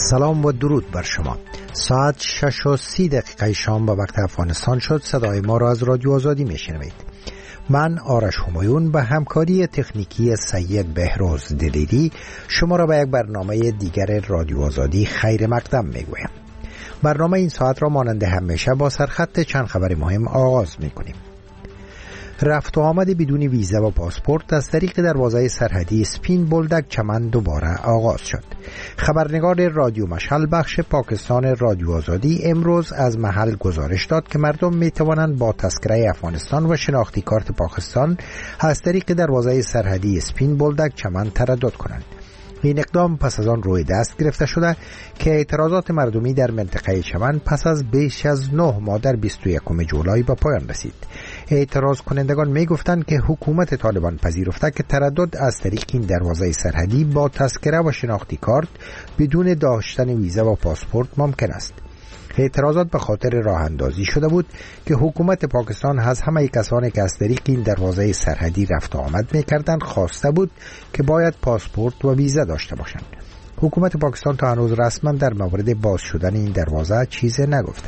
سلام و درود بر شما. ساعت 6:30 شام به وقت افغانستان شد. صدای ما را از رادیو آزادی میشنوید. من آرش همایون به همکاری تکنیکی سید بهروز دلیری شما را به یک برنامه دیگر رادیو آزادی خیر مقدم میگویم. برنامه این ساعت را مانند همیشه با سرخط چند خبر مهم آغاز میکنیم. رفت و آمد بدون ویزا و پاسپورت از طریق دروازه سرحدی سپین بولدک چمن دوباره آغاز شد. خبرنگار رادیو مشعل بخش پاکستان رادیو آزادی امروز از محل گزارش داد که مردم می توانند با تذکره افغانستان و شناختی کارت پاکستان از طریق دروازه سرحدی سپین بولدک چمن تردد کنند. این اقدام پس از آن روی دست گرفته شده که اعتراضات مردمی در منطقه چمن پس از بیش از 9 ماه در 21 جولای به پایان رسید. اعتراض کنندگان می گفتند که حکومت طالبان پذیرفته که تردد از طریق این دروازه سرحدی با تذکره و شناختی کارت بدون داشتن ویزا و پاسپورت ممکن است. اعتراضات به خاطر راه اندازی شده بود که حکومت پاکستان از همه کسانی که از طریق این دروازه سرحدی رفت و آمد می‌کردند خواسته بود که باید پاسپورت و ویزا داشته باشند. حکومت پاکستان تا هنوز رسما در مورد باز شدن این دروازه چیزی نگفته.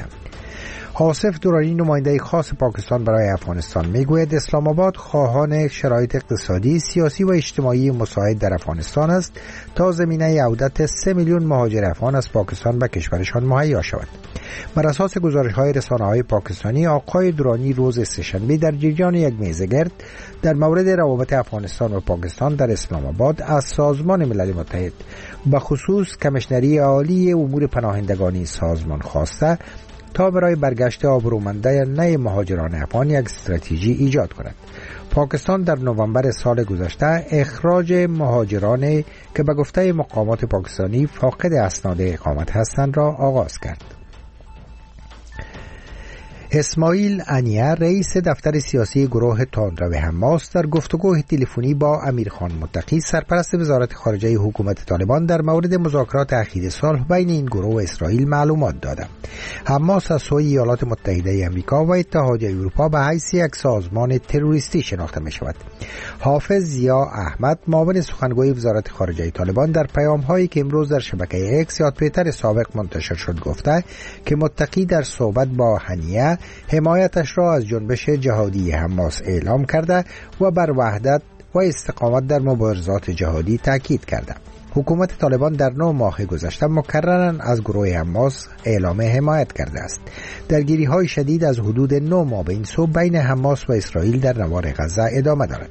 آصف درانی نماینده خاص پاکستان برای افغانستان میگوید اسلام آباد خواهان شرایط اقتصادی، سیاسی و اجتماعی مساعد در افغانستان است تا زمینه عودت 3 میلیون مهاجر افغان از پاکستان به کشورشان مهیا شود. بر اساس گزارش‌های رسانه‌های پاکستانی، آقای درانی روز سه‌شنبه در جریان یک میزه گرد در مورد روابط افغانستان و پاکستان در اسلام آباد از سازمان ملل متحد به خصوص کمیشنری عالی امور پناهندگانی سازمان خواسته تا برای برگشت آبرومنده نئ مهاجران افغان یک استراتژی ایجاد کند. پاکستان در نوامبر سال گذشته اخراج مهاجران که به گفته مقامات پاکستانی فاقد اسناد اقامت هستند را آغاز کرد. اسماعیل انیه رئیس دفتر سیاسی گروه تندرو حماس در گفتگوی تلفنی با امیرخان متقی سرپرست وزارت خارجه حکومت طالبان در مورد مذاکرات اخیر صلح بین این گروه و اسرائیل معلومات داد. حماس از سوی ایالات متحده آمریکا و اتحادیه اروپا به حیث یک سازمان تروریستی شناخته می شود. حافظ ضیا احمد معاون سخنگوی وزارت خارجه طالبان در پیام‌هایی که امروز در شبکه اکس یا توییتر سابق منتشر شد گفته که متقی در صحبت با انیه حمایتش را از جنبش جهادی حماس اعلام کرده و بر وحدت و استقامت در مبارزات جهادی تاکید کرده. حکومت طالبان در 9 ماه گذشته مکرراً از گروه حماس اعلام حمایت کرده است. درگیری‌های شدید از حدود 9 ماه به این سو بین حماس و اسرائیل در نوار غزه ادامه دارد.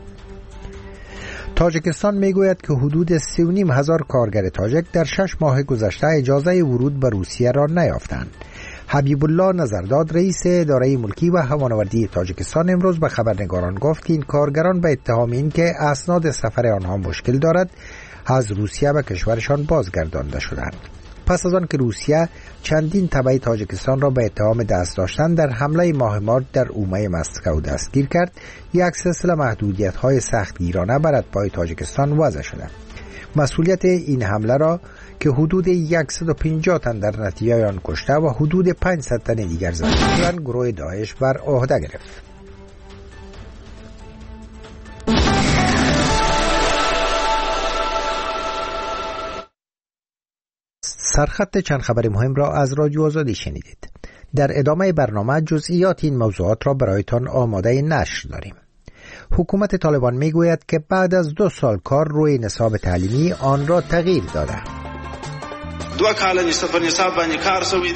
تاجیکستان میگوید که حدود 3,500 کارگر تاجیک در 6 ماه گذشته اجازه ورود به روسیه را نیافتند. حبیب الله نظرداد رئیس اداره ملکی و هوانوردی تاجیکستان امروز به خبرنگاران گفت که این کارگران به اتهام این که اسناد سفر آنها مشکل دارد از روسیه به کشورشان بازگردانده شدند. پس از آن که روسیه چندین تبع تاجیکستان را به اتهام دست داشتن در حمله ماه مارچ در اومه مسکو دستگیر کرد، یک سلسله محدودیت‌های سختگیرانه بر اتباع تاجیکستان وضع شده. مسئولیت این حمله را که حدود 150 تن در نتیجه آن کشته و حدود 500 تن دیگر زخمی شدند گروه داعش بر عهده گرفت. سرخط چند خبر مهم را از رادیو آزادی شنیدید. در ادامه برنامه جزئیات این موضوعات را برایتان آماده نشر داریم. حکومت طالبان میگوید که بعد از 2 سال کار روی نصاب تعلیمی آن را تغییر داده. 2 کال نصاب باندې کار شوی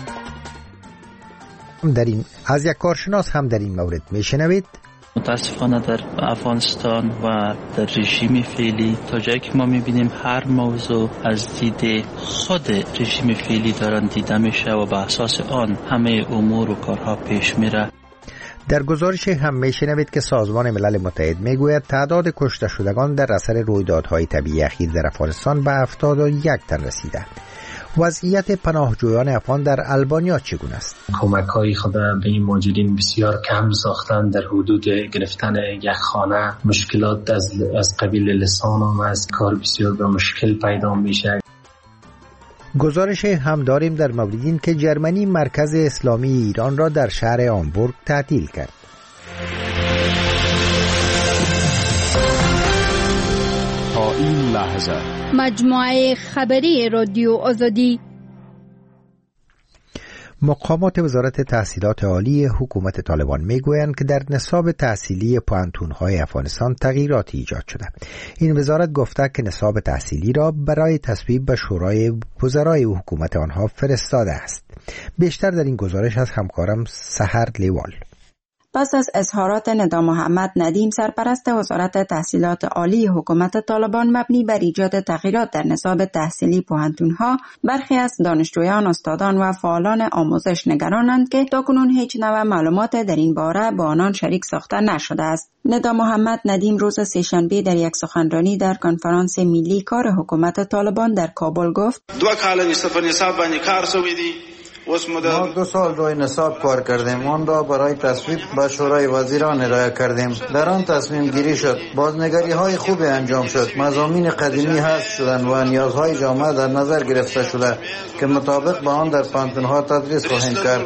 دی. از یک کارشناس هم در این مورد میشنوید. متاسفانه در افغانستان و در رژیم فعلی تا جایی که ما میبینیم هر موضوع از دید خود رژیم فعلی دارن دیده میشه و به اساس آن همه امور و کارها پیش میره. در گزارش هم میشنوید که سازمان ملل متحد میگوید تعداد کشته شدگان در اثر رویدادهای طبیعی اخیر در افغانستان به 71 تن رسیده. وضعیت پناهجویان افغان در البانیا چگونه است؟ کمک‌های خود به این مهاجرین بسیار کم ساختن. در حدود گرفتن یک خانه مشکلات از قبیل لسان و از کار بسیار به مشکل پیدا میشه. گزارش هم داریم در مورد این که جرمنی مرکز اسلامی ایران را در شهر هامبورگ تعطیل کرد. تا این لحظه. مجموعه خبری رادیو آزادی. مقامات وزارت تحصیلات عالی حکومت طالبان میگویند که در نصاب تحصیلی پوهنتون‌های افغانستان تغییراتی ایجاد شده. این وزارت گفته که نصاب تحصیلی را برای تصویب به شورای وزرای حکومت آنها فرستاده است. بیشتر در این گزارش از همکارم سحر لیوال. پس از اظهارات ندا محمد ندیم، سرپرست وزارت تحصیلات عالی حکومت طالبان مبنی بر ایجاد تغییرات در نصاب تحصیلی پوهنتون‌ها، برخی از دانشجویان، استادان و فعالان آموزش نگرانند که تاکنون هیچ نوع معلومات در این باره با آنان شریک ساخته نشده است. ندا محمد ندیم روز سه‌شنبه در یک سخنرانی در کنفرانس ملی کار حکومت طالبان در کابل گفت: ما 2 سال روی نصاب کار کردیم. آن را برای تصویب به شورای وزیران ارائه کردیم. در آن تصمیم گیری شد. بازنگری های خوبی انجام شد. مضامین قدیمی حذف شدند و نیازهای جامعه در نظر گرفته شده که مطابق با آن در پوهنتون‌ها تدریس خواهیم کرد.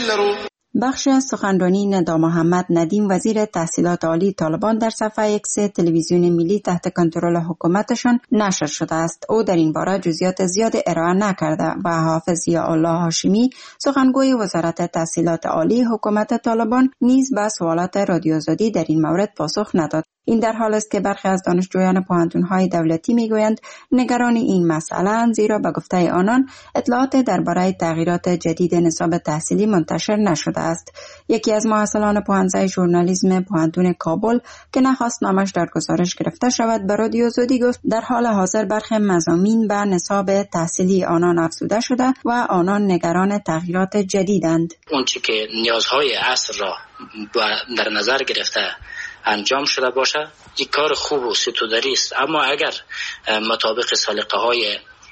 بخشی از سخنرانی ندا محمد ندیم وزیر تحصیلات عالی طالبان در صفحه ایکس تلویزیون ملی تحت کنترل حکومتشان نشر شده است. او در این باره جزئیات زیاد ارائه نکرده و حافظ ضیاءالله هاشمی سخنگوی وزارت تحصیلات عالی حکومت طالبان نیز به سوالات رادیو آزادی در این مورد پاسخ نداد. این در حال است که برخی از دانشجویان پوهنتون‌های دولتی میگویند نگران این مسئله، زیرا به گفته آنان اطلاعات درباره تغییرات جدید نصاب تحصیلی منتشر نشده است. یکی از محصلان پوهنځی ژورنالیسم پوهنتون کابل که نخواست نامش در گزارش گرفته شود به رادیو آزادی گفت در حال حاضر برخی مضامین به نصاب تحصیلی آنان افزوده شده و آنان نگران تغییرات جدیدند. اون چی که نیازهای عصر را در نظر گرفته انجام شده باشه یک کار خوب و ستودری است، اما اگر مطابق سلیقه های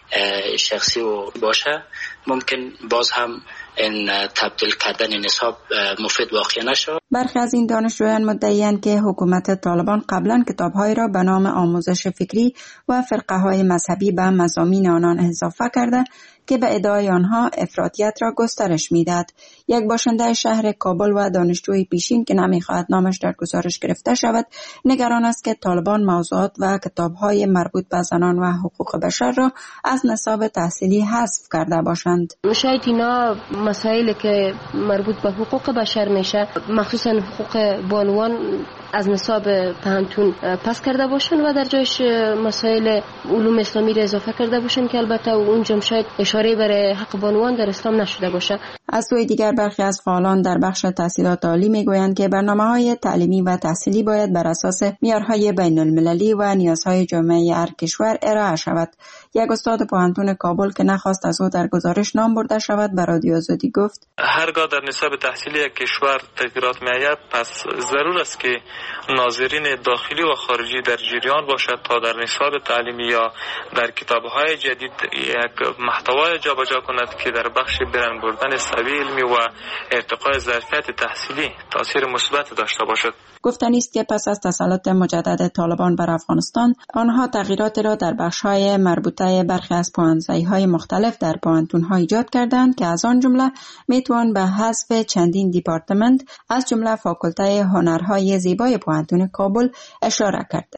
شخصی و باشه ممکن باز هم این تبدیل کردن نصاب مفید واقع نشه. برخی از این دانشجویان مدعی‌اند که حکومت طالبان قبلا کتاب‌هایی را به نام آموزش فکری و فرقه‌های مذهبی به مضامین آنان اضافه کرده که به ادعای آنها افراطیت را گسترش می‌دهد. یک باشنده شهر کابل و دانشجوی پیشین که نمی‌خواهد نامش در گزارش گرفته شود، نگران است که طالبان موضوعات و کتاب‌های مربوط به زنان و حقوق بشر را از نصاب تحصیلی حذف کرده باشند. شاید اینا مسائلی که مربوط به حقوق بشر میشه، مخصوصا حقوق بانوان، از نصاب پوهنتون پس کرده باشن و در جایش مسائل علوم اسلامی را اضافه کرده باشن که البته اونجا شاید اشاره برای حق بانوان در اسلام نشده باشه. از سوی دیگر برخی از فعالان در بخش تحصیلات عالی میگویند که برنامه‌های تعلیمی و تحصیلی باید بر اساس معیارهای بین‌المللی و نیازهای جامعه هر کشور ارائه شود. یک استاد پوهنتون کابل که نخواست از او در گزارش نام برده شود به رادیو آزادی گفت: هرگاه در نصاب تحصیلی یک کشور تغییرات می‌آید پس ضرور است که ناظرین داخلی و خارجی در جریان باشد تا در نصاب تعلیمی یا در کتاب‌های جدید یک محتوای جابجا کند که در بخش برند بردن سوی علمی و ارتقاء ظرفیت تحصیلی تاثیر مثبت داشته باشد. گفتنی است که پس از تسلط مجدد طالبان بر افغانستان، آنها تغییراتی را در بخش‌های مربوطه برخی از پوهنځی‌های مختلف در پوهنتون‌ها ایجاد کردند که از آن جمله میتوان به حذف چندین دیپارتمنت از جمله فاکولته هنرهای زیبای پوهنتون کابل اشاره کرد.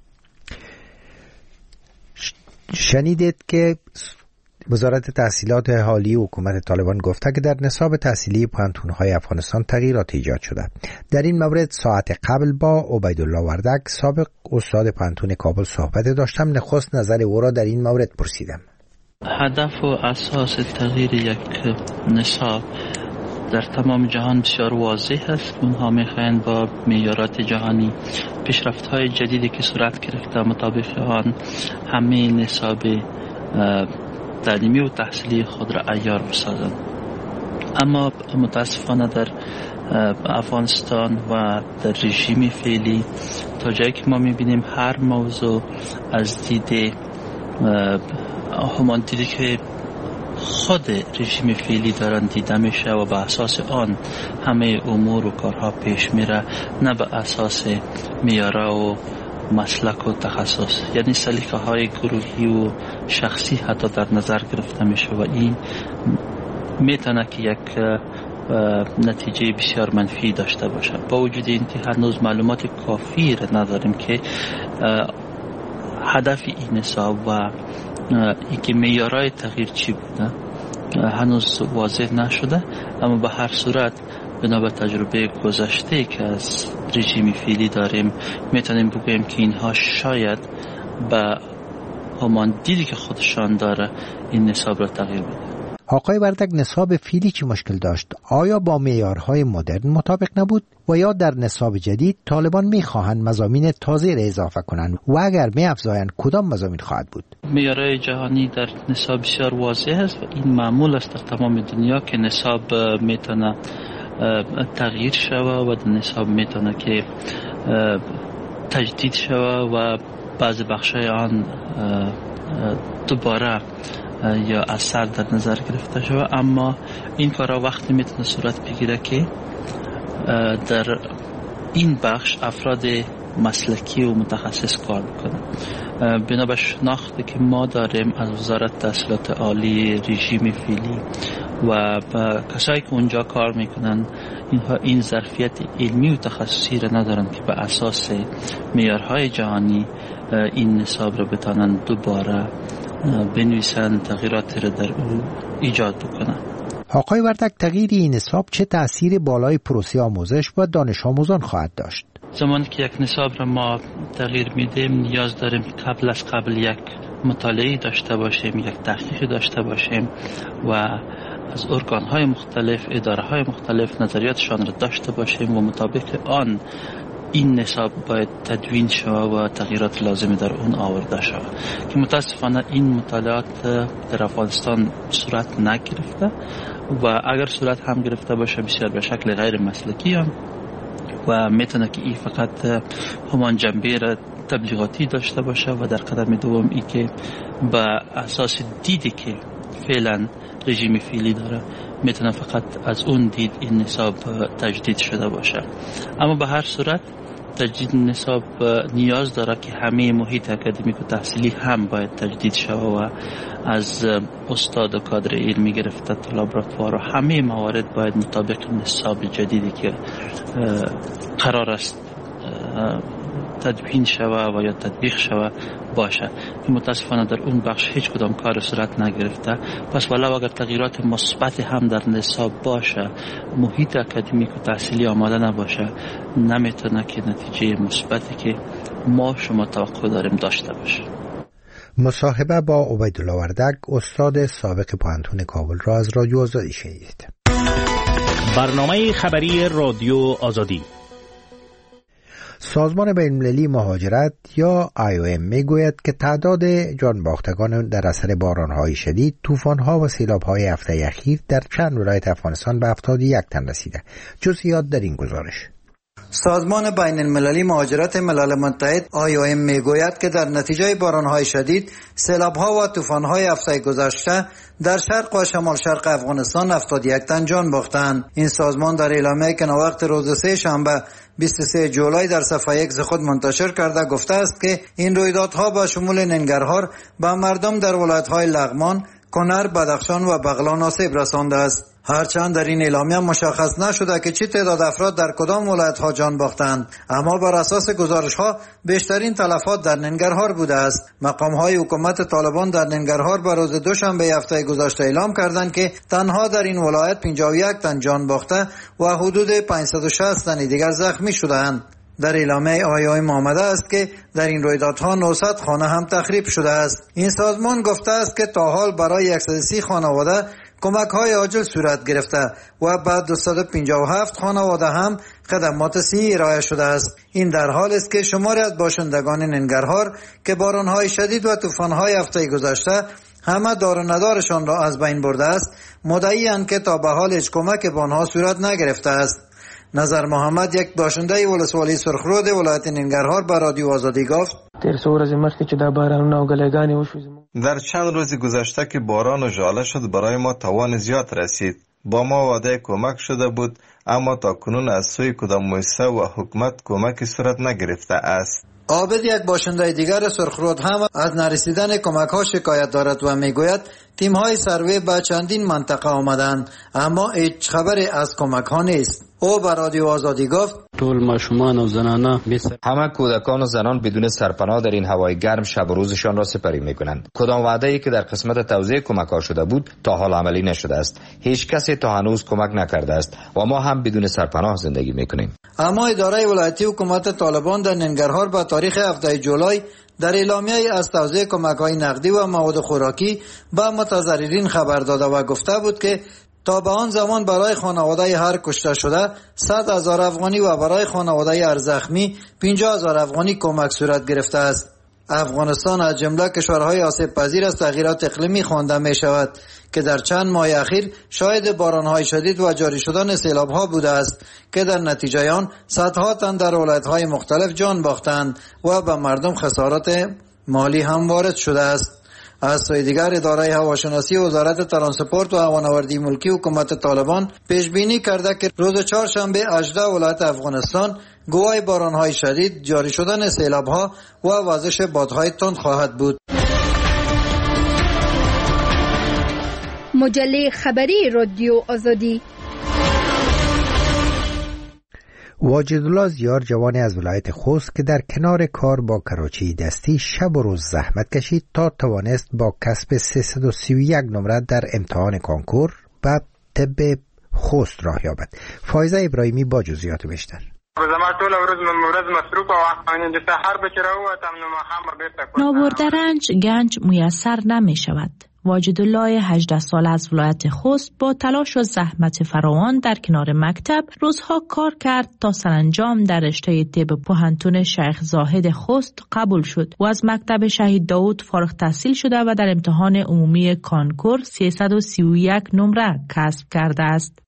شنیدید که وزارت تحصیلات عالی حکومت طالبان گفته که در نصاب تحصیلی پوهنتون‌های افغانستان تغییرات ایجاد شده. در این مورد ساعت قبل با عبیدالله وردک سابق استاد پوهنتون کابل صحبت داشتم. نخست نظر او را در این مورد پرسیدم. هدف و اساس تغییر یک نصاب در تمام جهان بسیار واضح است. اونها میخواهند با معیارات جهانی پیشرفت‌های جدیدی که صورت گرفته مطابق آن همه نصاب تعلیمی و تحصیلی خود را عیار بسازند. اما متاسفانه در افغانستان و در رژیم فعلی تا جایی که ما میبینیم هر موضوع از دید همان دیدی که خود رژیم فعلی دارن دیده میشه و به اساس آن همه امور و کارها پیش میره، نه به اساس معیارها و مسلک و تخصص، یعنی سلیقه های گروهی و شخصی حتی در نظر گرفته میشه و این میتونه که یک نتیجه بسیار منفی داشته باشه. با وجود این که هنوز معلومات کافی را نداریم که هدف این نصاب و اینکه معیارهای تغییر چی بوده هنوز واضح نشده، اما به هر صورت بنا به تجربه گذشته که از رژیم فعلی داریم میتونیم بگوییم که اینها شاید به همان دیدی که خودشان داره این نصاب را تغییر بده. آقای وردک، نصاب فعلی چی مشکل داشت؟ آیا با معیارهای مدرن مطابق نبود و یا در نصاب جدید طالبان میخواهند مضامین تازه را اضافه کنند و اگر میافزایند کدام مضامین خواهد بود؟ معیارهای جهانی در نصاب بسیار واضح است و این معمول است در تمام دنیا که نصاب میتونه تغییر شود و در نصاب میتونه که تجدید شود و بعضی بخشای آن دوباره یا اثر در نظر گرفته شود، اما این کارا وقتی میتونه صورت بگیره که در این بخش افراد مسلکی و متخصص کار میکنن. بنا به شناختی که ما داریم از وزارت تحصیلات عالی رژیم فعلی و کسایی که اونجا کار میکنن، اینها این ظرفیت علمی و تخصصی را ندارن که به اساس معیارهای جهانی این نصاب را بتانن دوباره بنویسن، تغییراتی را در او ایجاد بکنن. آقای وردک، تغییر این نصاب چه تأثیر بالای پروسه آموزش و دانش آموزان خواهد داشت؟ زمانی که یک نصاب را ما تغییر میدیم نیاز داریم قبل یک مطالعه داشته باشیم، یک تحقیق داشته باشیم و از ارگان‌های مختلف، اداره‌های مختلف نظریاتشان را داشته باشیم و مطابق آن این نصاب باید تدوین شود و تغییرات لازمی در اون آورده شود که متاسفانه این مطالعات در افغانستان صورت نگرفته و اگر صورت هم گرفته باشه بسیار به شکل غیر مسلکی و میتونه که این فقط همان جنبه را تبلیغاتی داشته باشه و در قدم دوم ای که به اساس دیدی که فعلا رژیم فعلی داره میتونه فقط از اون دید این نصاب تجدید شده باشه. اما به هر صورت تجدید نصاب نیاز داره که همه محیط اکادمیک و تحصیلی هم باید تجدید شود و از استاد و کادر علمی گرفته تا لابراتوار و همه موارد باید مطابق نصاب جدیدی که قرار است تدوین شود و یا تطبیق شود باشه که متاسفانه در اون بخش هیچ کدام کار صورت نگرفته. پس ولو اگر تغییرات مثبت هم در نصاب باشه، محیط اکادمیک و تحصیلی آماده نباشه، نمیتونه که نتیجه مثبتی که ما شما توقع داریم داشته باشه. مصاحبه با عبیدالله وردک، استاد سابق پوهنتون کابل را از رادیو آزادی شنیدید. برنامه خبری رادیو آزادی. سازمان بین‌المللی مهاجرت یا IOM میگوید که تعداد جانباختگان در اثر باران‌های شدید، طوفان‌ها و سیلاب‌های هفته اخیر در چند ولایت افغانستان به 71 تن رسیده. جزئیات در این گزارش. سازمان بین المللی مهاجرت ملل متحد IOM میگوید که در نتیجه باران‌های شدید، سیلاب‌ها و طوفان‌های هفته گذشته در شرق و شمال شرق افغانستان 71 تن جان باختند. این سازمان در اعلامیه‌ای که وقت روز سه شنبه 23 جولای در صفحه X خود منتشر کرده گفته است که این رویدادها با شمول ننگرهار به مردم در ولایت‌های لغمان، کنر، بدخشان و بغلان آسیب رسانده است. هرچند در این اعلامیه مشخص نشده که چه تعداد افراد در کدام ولایت‌ها جان باختند، اما بر اساس گزارش‌ها بیشترین تلفات در ننگرهار بوده است. مقام‌های حکومت طالبان در ننگرهار بر روز دوشنبه هفته گذشته اعلام کردند که تنها در این ولایت 51 تن جان باخته و حدود 560 تن دیگر زخمی شده‌اند. در اعلامیه IOM آمده است که در این رویدادها 900 خانه هم تخریب شده است. این سازمان گفته است که تا حال برای 130 خانواده کمک‌های عاجل صورت گرفته و بعد 257 خانواده هم خدمات صحی ارائه شده است. این در حال است که شماری از باشندگان ننگرهار که باران‌های شدید و طوفان‌های هفته گذشته همه دار و ندارشان را از بین برده است، مدعی‌اند که تا به حال هیچ کمک به آنها صورت نگرفته است. نظر محمد، یک باشنده ولسوالی سرخرود ولایت ننگرهار، به رادیو آزادی گفت: در چند روز گذشته که باران و ژاله شد برای ما تاوان زیاد رسید. با ما وعده کمک شده بود، اما تا کنون از سوی کدام مؤسسه و حکومت کمکی صورت نگرفته است. عابد، یک باشنده دیگر سرخرود، هم از نرسیدن کمک‌ها شکایت دارد و میگوید تیم‌های سروی به چندین منطقه آمدند اما هیچ خبری از کمک‌ها نیست. او به رادیو آزادی گفت طول ماشومان و زنانا همه کودکان و زنان بدون سرپناه در این هوای گرم شب و روزشان را سپری میکنند. کدام وعده‌ای که در قسمت توزیع کمک‌ها شده بود تا حال عملی نشده است. هیچ کسی تا هنوز کمک نکرده است و ما هم بدون سرپناه زندگی میکنیم. اما اداره ولایتی حکومت طالبان در ننگرهار به تاریخ 7 جولای در اعلامیه از توزیع کمک‌های نقدی و مواد خوراکی به متضررین خبر داده و گفته بود که تا به آن زمان برای خانواده هر کشته شده 100,000 افغانی و برای خانواده هر زخمی 50,000 افغانی کمک صورت گرفته است. افغانستان از جمله کشورهای آسیب پذیر از تغییرات اقلیمی خوانده می شود که در چند ماه اخیر شاهد بارانهای شدید و جاری شدن سیلاب‌ها بوده است که در نتیجه آن صدها تن در ولایت‌های مختلف جان باختند و به مردم خسارات مالی هم وارد شده است. از سوی دیگر اداره هواشناسی وزارت ترانسپورت و هوانوردی ملکی حکومت طالبان پیش بینی کرده که روز چهارشنبه 18 ولایت افغانستان گواه بارانهای شدید، جاری شدن سیلاب‌ها و وزش بادهای تند خواهد بود. مجله خبری رادیو آزادی. واجدالله زیار جوانی از ولایت خوست که در کنار کار با کراچی دستی شب و روز زحمت کشید تا توانست با کسب 331 نمره در امتحان کنکور به طب خوست راه یابد. فایزه ابراهیمی با جزئیات بیشتر. نابرده رنج گنج میسر نمی شود. واجدالله 18 سال از ولایت خوست با تلاش و زحمت فراوان در کنار مکتب روزها کار کرد تا سرانجام در رشته طب پوهنتون شیخ زاهد خوست قبول شد و از مکتب شهید داود فارغ التحصیل شده و در امتحان عمومی کانکور 331 نمره کسب کرده است.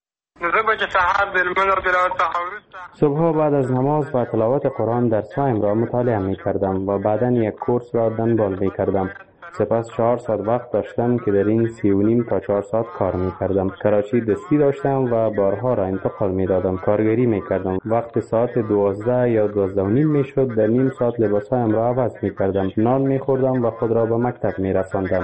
صبح بعد از نماز و تلاوت قرآن درس‌هایم را مطالعه می کردم و بعداً یک کورس را دنبال می کردم. سپس 4 ساعت وقت داشتم که در این 3.5 تا 4 ساعت کار می کردم. کراچی دستی داشتم و بارها را انتقال می دادم. کارگری می کردم. وقت ساعت 12 یا 12 و نیم می شد در نیم ساعت لباسهایم را عوض می کردم. نان می خوردم و خود را به مکتب می رساندم.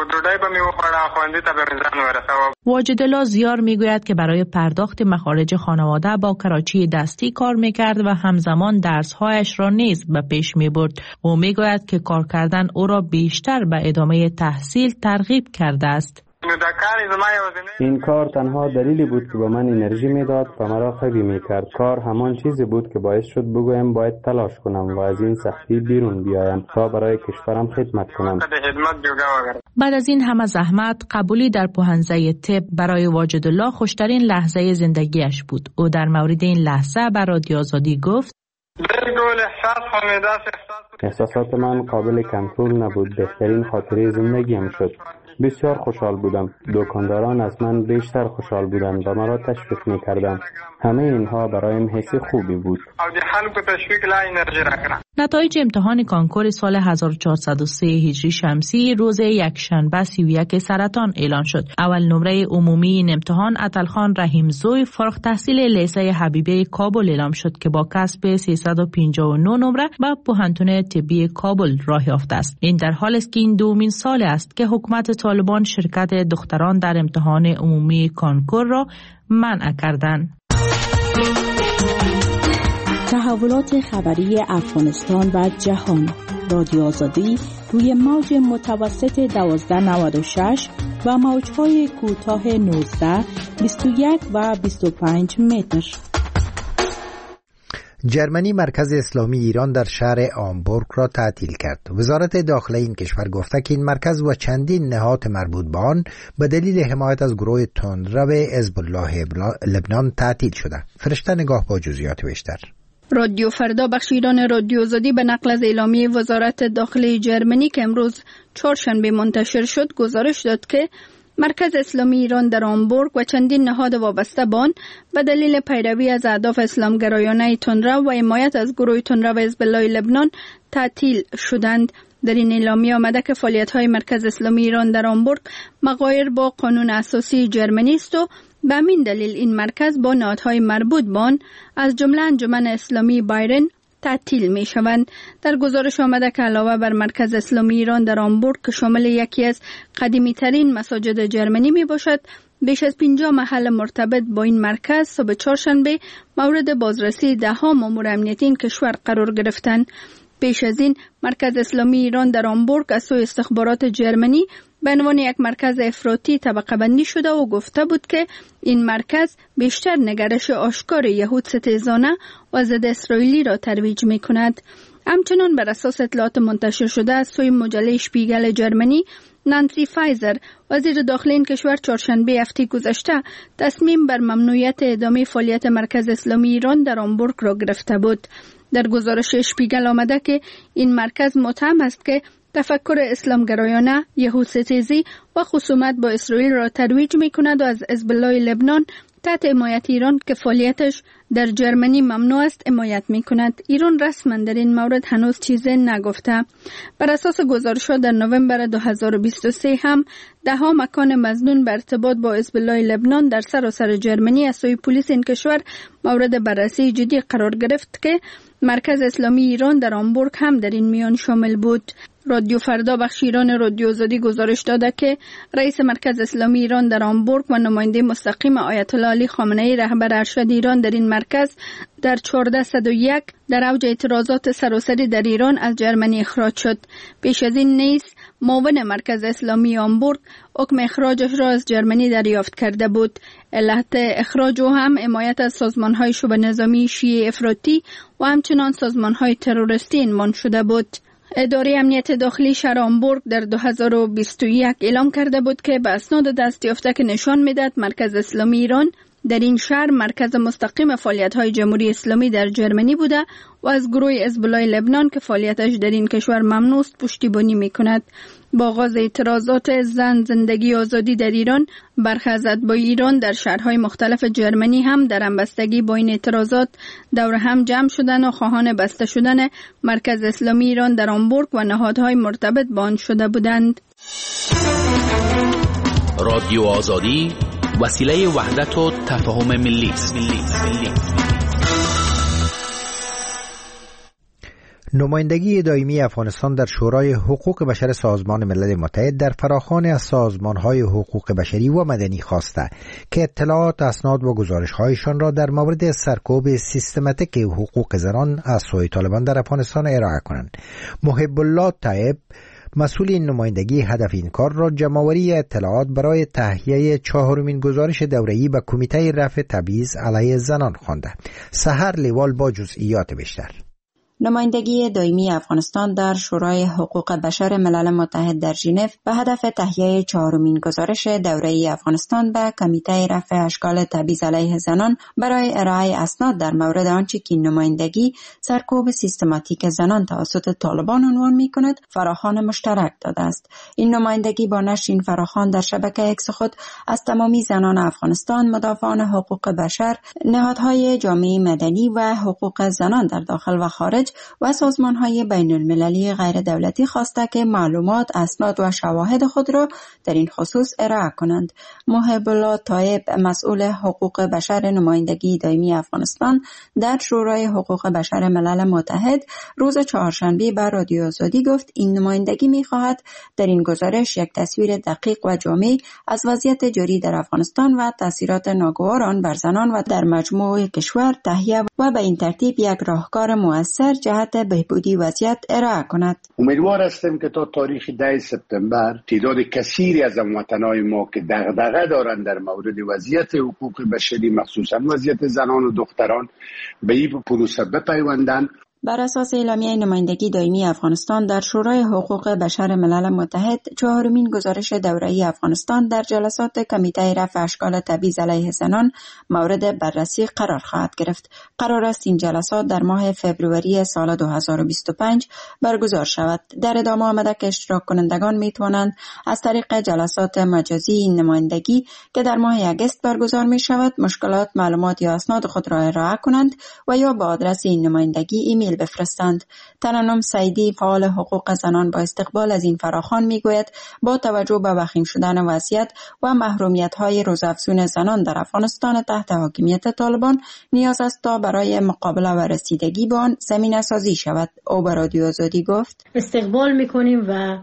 واجدالله زیار می گوید که برای پرداخت مخارج خانواده با کراچی دستی کار می کرد و همزمان درسهایش را نیز به پیش می برد. او می گوید که کار کردن او را بیشتر به ادامه تحصیل ترغیب کرده است. این کار تنها دلیلی بود که به من انرژی میداد و مرا قوی میکرد. کار همان چیزی بود که باعث شد بگویم باید تلاش کنم و از این سختی بیرون بیایم تا برای کشورم خدمت کنم. بعد از این همه زحمت قبولی در پوهنځی طب برای واجدالله خوشترین لحظه زندگیش بود. او در مورد این لحظه بر رادیو آزادی گفت: احساسات من قابل کنترل نبود. بهترین خاطره زندگیم شد. بسیار خوشحال بودم. دکانداران از من بیشتر خوشحال بودند و مرا تشویق می‌کردند. همه اینها برایم حس خوبی بود. نتایج امتحان کانکور سال 1403 هجری شمسی روز یکشنبه 31 سرطان اعلان شد. اول نمره عمومی این امتحان عطلخان رحیمزوی فارغ التحصیل لیسه حبیبه کابل اعلام شد که با کسب 359 نمره به پوهنتون طبی کابل راه یافته است. این در حالی است که این دومین سال است که حکومت طالبان شرکت دختران در امتحان عمومی کانکور را منع کردند. تحولات خبری افغانستان و جهان. رادیو آزادی روی موج متوسط 1296 و موج‌های کوتاه 19، 21 و 25 متر. جرمنی مرکز اسلامی ایران در شهر آمبورگ را تعطیل کرد. وزارت داخله این کشور گفته که این مرکز و چندین نهاد مربوط به آن به دلیل حمایت از گروه تندرو حزب الله لبنان تعطیل شده. فرشته نگاه با جزئیات بیشتر. رادیو فردا بخش ایران رادیو آزادی به نقل از اعلامیه وزارت داخله جرمنی که امروز چهارشنبه منتشر شد گزارش داد که مرکز اسلامی ایران در آمبورگ و چندین نهاد وابسته به آن به دلیل پیروی از اهداف اسلامگرایانه تندرو و حمایت از گروه تندرو حزب الله لبنان تعطیل شدند. در این اعلامیه آمده که فعالیت‌های مرکز اسلامی ایران در آمبورگ مغایر با قانون اساسی جرمنی است و به همین دلیل این مرکز با نهادهای مربوط به آن از جمله انجمن اسلامی بایرن تعطیل می شوند. در گزارش آمده که علاوه بر مرکز اسلامی ایران در آمبورگ که شامل یکی از قدیمی ترین مساجد جرمنی می باشد، بیش از 50 محل مرتبط با این مرکز صبح چهارشنبه مورد بازرسی 10 مامور امنیتی این کشور قرار گرفتند. پیش از این مرکز اسلامی ایران در هامبورگ از سوی استخبارات جرمنی به عنوان یک مرکز افراطی طبقه بندی شده و گفته بود که این مرکز بیشتر نگرش آشکار یهود ستیزانه و ضد اسرائیلی را ترویج می کند. همچنان بر اساس اطلاعات منتشر شده از سوی مجله شپیگل جرمنی، نانسی فایزر وزیر داخلی این کشور چهارشنبه هفته گذشته تصمیم بر ممنوعیت ادامه فعالیت مرکز اسلامی ایران در هامبورگ را گرفته بود. در گزارش شپیگل آمده که این مرکز متهم است که تفکر اسلامگرایانه، یهود ستیزی و خصومت با اسرائیل را ترویج می کند و از حزب الله لبنان تحت حمایت ایران که فعالیتش در جرمنی ممنوع است حمایت می کند. ایران رسما در این مورد هنوز چیزی نگفته. بر اساس گزارش‌ها در نوامبر 2023 هم 10 مکان مظنون به ارتباط با حزب الله لبنان در سراسر جرمنی از سوی پلیس این کشور مورد بررسی جدی قرار گرفت که مرکز اسلامی ایران در هامبورگ هم در این میان شامل بود. رادیو فردا بخش ایران رادیو آزادی گزارش داده که رئیس مرکز اسلامی ایران در هامبورگ و نماینده مستقیم آیت الله علی خامنه ای رهبر ارشد ایران در این مرکز در 1401 در اوج اعتراضات سراسری در ایران از جرمنی اخراج شد. پیش از این نیز معاون مرکز اسلامی هامبورگ حکم اخراجش را از جرمنی دریافت کرده بود. علت اخراج او هم حمایت از سازمان‌های شبه نظامی شیعه افراطی و همچنان سازمان‌های تروریستی عنوان شده بود. اداره امنیت داخلی شهر هامبورگ در 2021 اعلام کرده بود که به اسناد دستیافته که نشان می‌دهد مرکز اسلامی ایران در این شهر مرکز مستقیم فعالیت‌های جمهوری اسلامی در جرمنی بوده و از گروه حزب الله لبنان که فعالیتش در این کشور ممنوع است پشتیبانی می‌کند. با آغاز اعتراضات زن زندگی آزادی در ایران، برخی از اتباع ایران در شهرهای مختلف جرمنی هم در همبستگی با این اعتراضات دور هم جمع شدند و خواهان بسته شدن مرکز اسلامی ایران در هامبورگ و نهادهای مرتبط با آن شده بودند. رادیو آزادی وسیله وحدت و تفاهم ملی است. نمایندگی دائمی افغانستان در شورای حقوق بشر سازمان ملل متحد در فراخوان از سازمان‌های حقوق بشری و مدنی خواسته که اطلاعات، اسناد و گزارش‌هایشان را در مورد سرکوب سیستماتیک حقوق زنان از سوی طالبان در افغانستان ارائه کنند. محب الله طیب مسئول این نمایندگی هدف این کار را جمع‌آوری اطلاعات برای تهیه 4مین گزارش دوره‌ای به کمیته رفع تبعیض علیه زنان خوانده. سحر لیوال با جزئیات بیشتر. نمایندگی دائمی افغانستان در شورای حقوق بشر ملل متحد در ژنو به هدف تهیه 4مین گزارش دوره‌ای افغانستان به کمیته رفع اشکال تبعیض علیه زنان برای ارائه اسناد در مورد آنچه که نمایندگی سرکوب سیستماتیک زنان توسط طالبان عنوان می‌کند فراخوان مشترک داده است. این نمایندگی با نشر این فراخوان در شبکه اکس خود از تمامی زنان افغانستان، مدافعان حقوق بشر، نهادهای جامعه مدنی و حقوق زنان در داخل و خارج و سازمان‌های بین‌المللی غیر دولتی خواسته که معلومات، اسناد و شواهد خود را در این خصوص ارائه کنند. محب الله طیب مسئول حقوق بشر نمایندگی دائمی افغانستان در شورای حقوق بشر ملل متحد روز چهارشنبه به رادیو آزادی گفت این نمایندگی می‌خواهد در این گزارش یک تصویر دقیق و جامع از وضعیت جاری در افغانستان و تاثیرات ناگوار آن بر زنان و در مجموع کشور تهیه و به این ترتیب یک راهکار مؤثر جهت بهبودی وضعیت ارائه کند. امیدوار هستیم که تا تاریخ 10 سپتامبر تعداد کثیری از هموطنان ما که دغدغه دارند در مورد وضعیت حقوق بشری مخصوصا وضعیت زنان و دختران به این پروسه بپیوندند. بر اساس اعلامیه نمایندگی دائمی افغانستان در شورای حقوق بشر ملل متحد 4مین گزارش دوره‌ای افغانستان در جلسات کمیته رفع اشکال تبعیض علیه زنان مورد بررسی قرار خواهد گرفت. قرار است این جلسات در ماه فوریه سال 2025 برگزار شود. در ادامه آمده که اشتراک کنندگان می توانند از طریق جلسات مجازی این نمایندگی که در ماه اگست برگزار می شود مشکلات، معلومات یا اسناد خود را ارائه کنند و یا با آدرس این نمایندگی ایمیل بفرستند. ترنم سعیدی فعال حقوق زنان با استقبال از این فراخوان میگوید با توجه به وخیم شدن وضعیت و محرومیت‌های روزافزون زنان در افغانستان تحت حاکمیت طالبان نیاز است تا برای مقابله و رسیدگی به آن زمینه سازی شود. او به رادیو آزادی گفت استقبال میکنیم و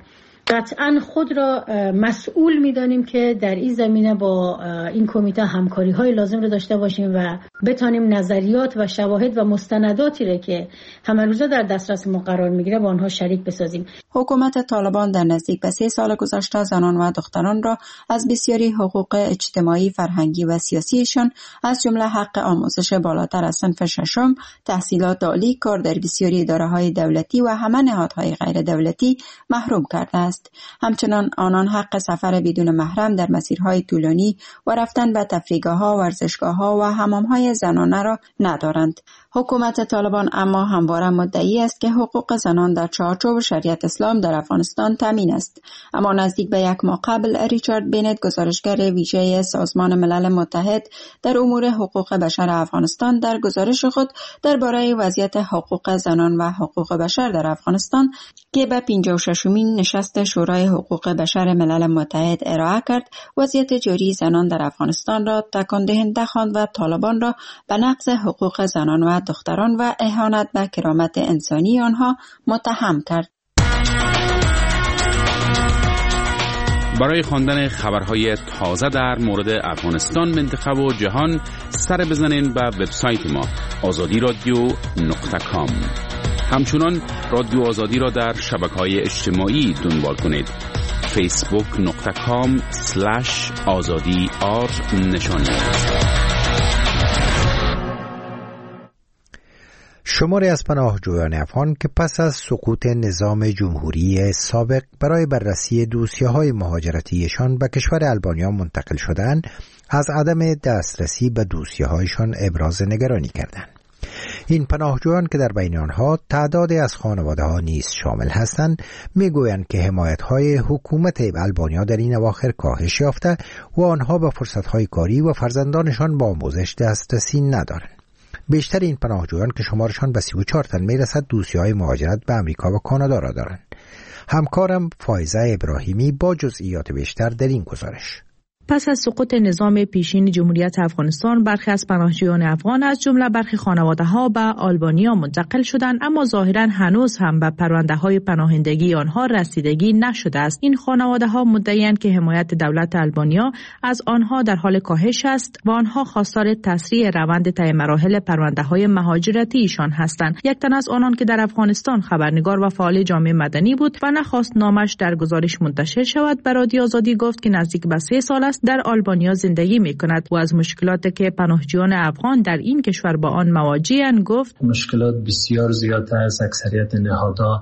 قطعا خود را مسئول می‌دانیم که در این زمینه با این کمیته همکاری‌های لازم را داشته باشیم و بتانیم نظریات و شواهد و مستنداتی را که همه روزه در دسترس ما قرار می‌گیره با آنها شریک بسازیم. حکومت طالبان در نزدیک به 3 سال گذشته زنان و دختران را از بسیاری حقوق اجتماعی، فرهنگی و سیاسیشان از جمله حق آموزش بالاتر از صنف 6، تحصیلات عالی، کار در بسیاری اداره‌های دولتی و همه نهادهای غیر دولتی محروم کرده است. همچنان آنان حق سفر بدون محرم در مسیرهای طولانی و رفتن به تفریحگاه‌ها، ورزشگاه‌ها و حمام‌های زنانه را ندارند. حکومت طالبان اما همواره مدعی است که حقوق زنان در چارچوب شریعت اسلام در افغانستان تامین است. اما نزدیک به 1 ماه قبل ریچارد بینت، گزارشگر ویژه سازمان ملل متحد در امور حقوق بشر افغانستان، در گزارش خود درباره وضعیت حقوق زنان و حقوق بشر در افغانستان که به 56مین نشست شورای حقوق بشر ملل متحد ارائه کرد، وضعیت جاری زنان در افغانستان را تکان دهنده خواند و طالبان را به نقض حقوق زنان و دختران و اهانت به کرامت انسانی آنها متهم کرد. برای خواندن خبرهای تازه در مورد افغانستان، منطقه و جهان سر بزنین به وبسایت ما azadi.radio.com. همچنان رادیو آزادی را در شبکه‌های اجتماعی دنبال کنید. facebook.com/azadi نشانی. شماری از پناهجویان افغان که پس از سقوط نظام جمهوری سابق برای بررسی دوسیه‌های مهاجرتیشان به کشور آلبانیا منتقل شدند، از عدم دسترسی به دوسیه‌هایشان ابراز نگرانی کردند. این پناهجویان که در بین آنها تعدادی از خانواده‌ها نیز شامل هستند، میگویند که حمایت‌های حکومت آلبانیا در این اواخر کاهش یافته و آنها به فرصت‌های کاری و فرزندانشان با آموزش دسترسی ندارند. بیشتر این پناهجویان که شمارشان به 34 تن میرسد، دوسیه‌های مهاجرت به امریکا و کانادا را دارند. همکارم فایزه ابراهیمی با جزئیات بیشتر در این گزارش. پس از سقوط نظام پیشین جمهوریت افغانستان، برخی از پناهجویان افغان از جمله برخی خانواده‌ها به آلبانیا منتقل شدند، اما ظاهراً هنوز هم به پرونده‌های پناهندگی آنها رسیدگی نشده است. این خانواده‌ها مدعی‌اند که حمایت دولت آلبانیا از آنها در حال کاهش است و آنها خواستار تسریع روند طی مراحل پرونده‌های مهاجرتی ایشان هستند. یک تن از آنان که در افغانستان خبرنگار و فعال جامعه مدنی بود و نخواست نامش در گزارش منتشر شود، به رادیو آزادی گفت که نزدیک به 3 سال است در آلبانیا زندگی می‌کند و از مشکلاتی که پناهجویان افغان در این کشور با آن مواجه‌اند گفت: مشکلات بسیار زیاد است. اکثریت نهادها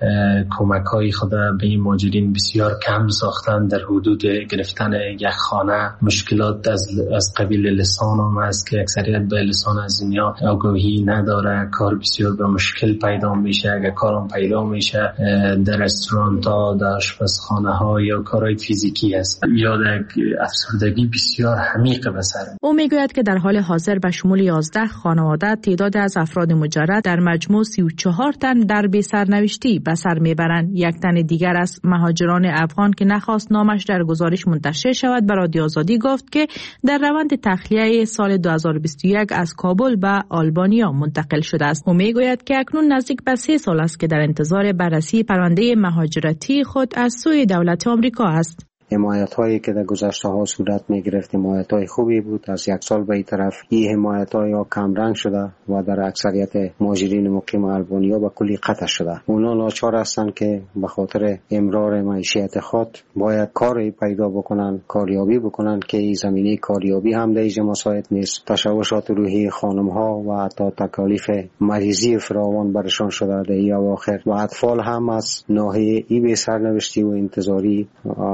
کمک‌های خود به این مهاجرین بسیار کم ساختند. در حدود گرفتن یک خانه مشکلات از قبیل لسان هم است که اکثریت به لسان از اینجا آگاهی نداره. کار بسیار به مشکل پیدا میشه. اگر کارم پیدا میشه در رستوران‌ها، در آشپزخانه‌ها یا کارهای فیزیکی است، یا افسردگی بسیار عمیق به سر. او میگوید که در حال حاضر به شمول 11 خانواده تعداد از افراد مجرد در مجموع 34 تن در بی‌سرنوشتی به سر میبرند. یک تن دیگر از مهاجران افغان که نخواست نامش در گزارش منتشر شود به رادیو آزادی گفت که در روند تخلیه سال 2021 از کابل به آلبانیا منتقل شده است. او میگوید که اکنون نزدیک به 3 سال است که در انتظار بررسی پرونده مهاجرتی خود از سوی دولت آمریکا است. حمایت هایی که در گذشته ها صورت می گرفت حمایت های خوبی بود. از 1 سال به این طرف این حمایت های کم رنگ شده و در اکثریت مهاجرین مقیم آلبانیا به کلی قطع شده. اونا ناچار هستند که به خاطر امرار معیشت خود باید کاری پیدا بکنن، کاریابی بکنن که این زمینه کاریابی هم در اینجا مساعد نیست. تشوشات روحی خانم ها و حتی تکالیف مریضی فراوان برشان شده در این اواخر و اطفال هم از ناحیه ای به سرنوشتی و انتظاری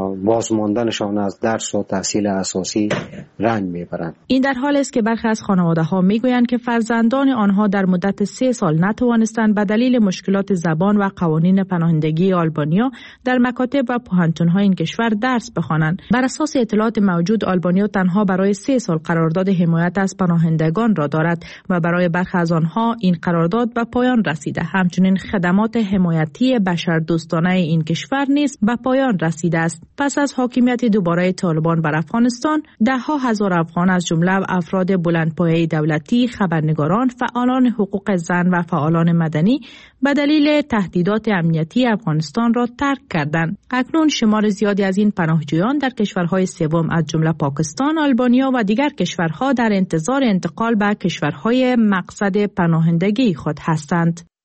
ماندنشان از درس و تحصیل اساسی رنج میبرند. این در حالی است که برخی از خانواده‌ها میگویند که فرزندان آنها در مدت 3 سال نتوانستند به دلیل مشکلات زبان و قوانین پناهندگی آلبانیا در مکاتب و پوهنتون‌های این کشور درس بخوانند. بر اساس اطلاعات موجود، آلبانیا تنها برای 3 سال قرارداد حمایت از پناهندگان را دارد و برای برخی از آنها این قرارداد به پایان رسیده. همچنین خدمات حمایتی بشردوستانه این کشور نیز به پایان رسیده است. پس از حاکمیت دوباره طالبان بر افغانستان، ده‌ها هزار افغان از جمله افراد بلندپایه دولتی، خبرنگاران، فعالان حقوق زن و فعالان مدنی به دلیل تهدیدات امنیتی افغانستان را ترک کردند. اکنون شمار زیادی از این پناهجویان در کشورهای سوم از جمله پاکستان، آلبانیا و دیگر کشورها در انتظار انتقال به کشورهای مقصد پناهندگی خود هستند.